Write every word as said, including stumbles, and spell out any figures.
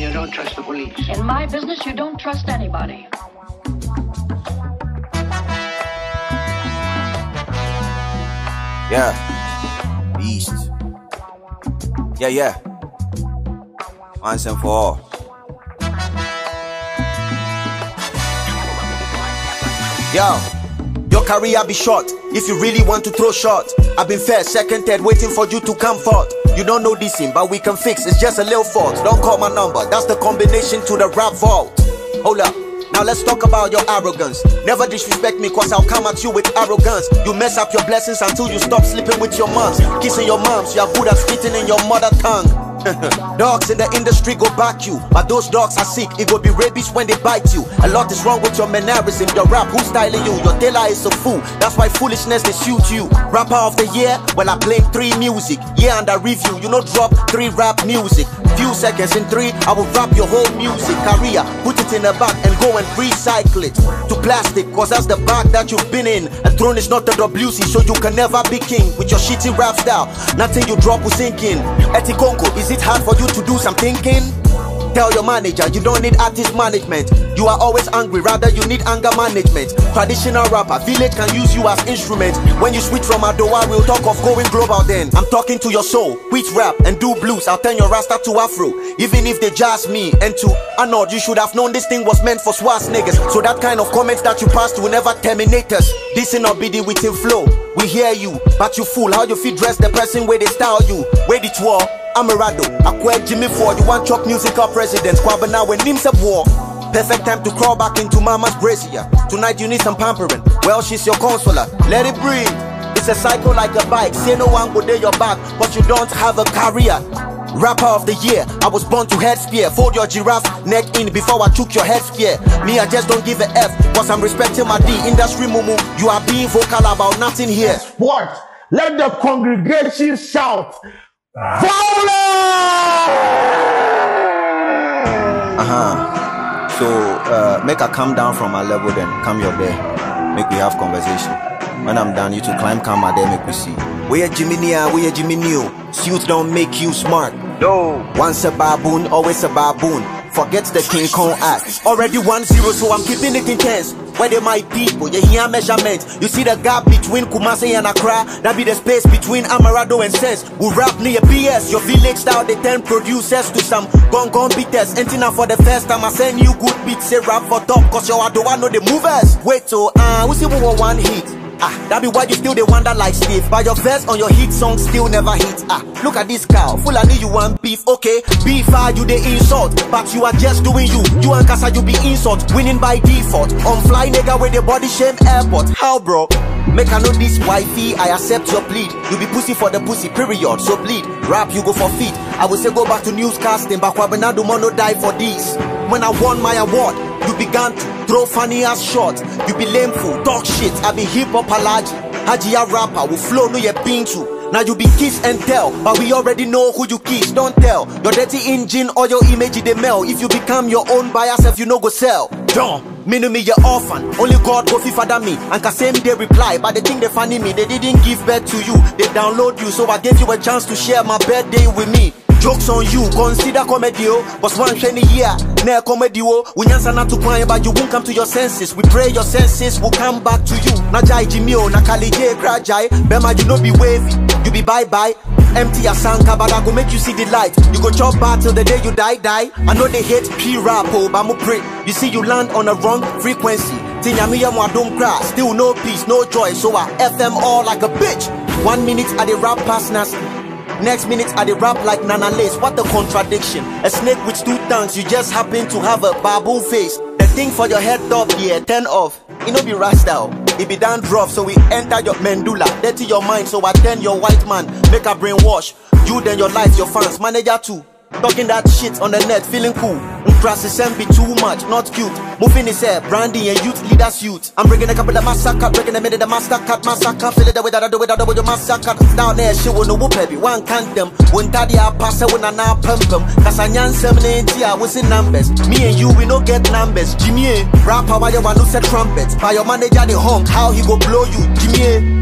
you don't trust the police. In my business, you don't trust anybody. Yeah. Beast. Yeah, yeah. Once and for all. Yo, your career be short if you really want to throw shots. I've been first, second, third, waiting for you to come forth. You don't know this thing, but we can fix. It's just a little fault. Don't call my number. That's the combination to the rap vault. Hold up. Now let's talk about your arrogance. Never disrespect me, cause I'll come at you with arrogance. You mess up your blessings until you stop sleeping with your moms, kissing your moms. You are good at spitting in your mother tongue. Dogs in the industry go back you, but those dogs are sick. It will be rabies when they bite you. A lot is wrong with your mannerism. Your rap, who's styling you? Your tailor is a fool. That's why foolishness they suit you. Rapper of the year? Well, I played three music. Yeah, under review, you know, drop three rap music. Few seconds in three, I will rap your whole music career. Put it in the bag and go and recycle it to plastic, cause that's the bag that you've been in. A throne is not the W C, so you can never be king. With your shitty rap style, nothing you drop will sink in. Etikonko, is it hard for you to do some thinking? Tell your manager you don't need artist management. You are always angry, rather you need anger management. Traditional rapper, village can use you as instrument. When you switch from Adowa, we'll talk of going global then. I'm talking to your soul, quit rap and do blues. I'll turn your rasta to afro, even if they jazz me. And to Arnold, you should have known this thing was meant for swaz niggas. So that kind of comments that you passed will never terminate us. This in not be the within flow. We hear you, but you fool how you feel dress the person where they style you. Where the war, Amarado, Akwe Jimmy Ford, you want chalk music up president, Kwabana when names of war. Perfect time to crawl back into mama's brazier. Tonight you need some pampering. Well, she's your consoler. Let it breathe. It's a cycle like a bike. Say no one go there your back, but you don't have a career. Rapper of the year, I was born to head spear. Fold your giraffe neck in before I took your head spear. Me, I just don't give a F, cause I'm respecting my D. Industry mumu, you are being vocal about nothing here. What? Let the congregation shout. Violence! Uh-huh. So, uh, make her come down from my level then. Come your there. Make we have conversation. When I'm done, you to climb camera there, make we see. We are Jiminia, we are Jiminio. Suits don't make you smart. No. Once a baboon, always a baboon. Forget the King Kong act. Already one zero, so I'm keeping it intense. Where they my people, you hear measurement. You see the gap between Kumasi and Accra. That be the space between Amarado and Sense. We rap near B S. Your village style, they turn producers to some gong gong beaters. Ending up for the first time, I send you good beats. Say rap for top, cause you are the one know the movers. Wait, so, uh, we see we want one hit. Ah, that be why you still they wonder like Steve. But your verse on your hit song still never hit. Ah, look at this cow, full of you want beef, okay? Beef are you they insult, but you are just doing you. You and Kasa you be insult, winning by default. On fly nigga with the body shame airport. How bro? Make I know this wifey, I accept your plead. You be pussy for the pussy, period, so bleed. Rap you go for feet. I will say go back to newscasting, but Wabenado Mono die for this. When I won my award, you began to throw funny ass shots. You be lame fool, talk shit. I be hip hop alaji. Hajia rapper will flow no ye been to. Now you be kiss and tell, but we already know who you kiss. Don't tell your dirty engine or your image they mail. If you become your own by yourself, you know go sell. Don't me no me your orphan. Only God go fi father me. And can same they reply, but they think they funny me. They didn't give birth to you. They download you, so I gave you a chance to share my birthday with me. Jokes on you, consider comedy, oh. But one shiny year, near comedy, oh. We answer not to cry, but you won't come to your senses. We pray your senses will come back to you. Najai Jimio, Nakali J, Grajai, Bema, you know be wavy. You be bye bye. Empty your sanka, but I go make you see the light. You go chop bad till the day you die, die. I know they hate P-rap, oh, but I'm pray. You see you land on a wrong frequency. Tinyamiya mo don't cry, still no peace, no joy. So I F them all like a bitch. One minute I the rap past nasty. Next minute I the rap like Nana Lace. What a contradiction. A snake with two tongues, you just happen to have a baboon face. The thing for your head top, yeah, turn off. It no be rasta, it be down rough, so we enter your medulla. Dirty your mind, so I turn your white man. Make a brainwash. You then your life, your fans, manager too. Talking that shit on the net, feeling cool. Crass be too much, not cute. Moving his hair, branding and youth leaders youth. I'm bringing a couple of massacre, breaking the minute the master cut, massacre. Feel it the way that I do it, I do it, your massacre. Down there, she will no whoop heavy, one can't them. When Taddy I pass her when I now pump them. Cause I nyan seventy, I was in numbers. Me and you, we no get numbers. Jimmy, rap how you want to set trumpets. By your manager, the honk, how he go blow you. Jimmy.